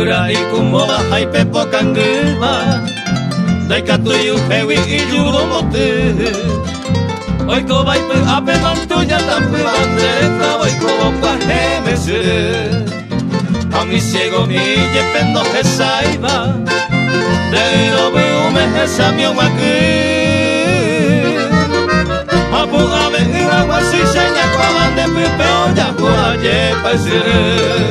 Urai kumoba hai pepo kanguma Dai katu yu hewi ijuru motu Oi ko vai pe ape mantunya tapu bandeta Oi ko opa heme suru Ami ciego mi yependo hesaiba Dero bume hesamio waku Apu ave ira wasi senya kwa bande pipeo ya kwa yepa suru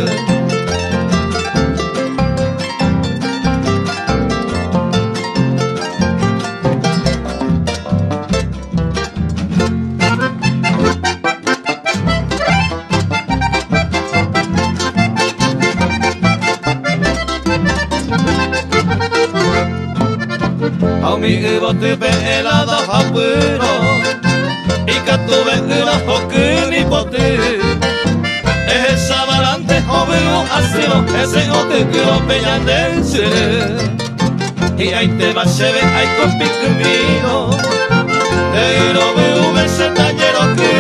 Mi ubo tupe helado hapuro Ika tuve una hoku ni potu Esa balante joven o asiro Ese otukuro peñan del suru Y ahí te va sheve ai kopi kumino Eiro bume se tañero ku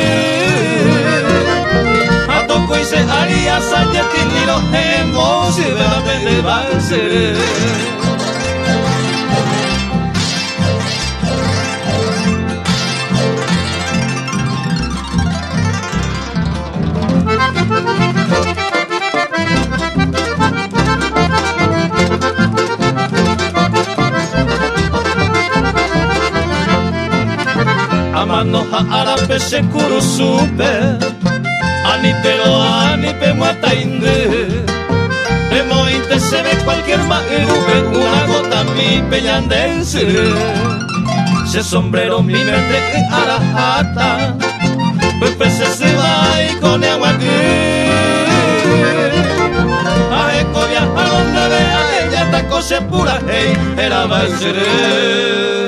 Atoko ise aria sayeti niro Hemo shive va pende va suru Amano ha'arape shekuru supe Anipe lo anipe muata inde Emo inte se ve cualquier maerube Una gota mi peñan del suru Se sombrero mi mente arahata Pepe se va y con agua que Aeco viaja donde vea ella taco se pura hey Era va a ser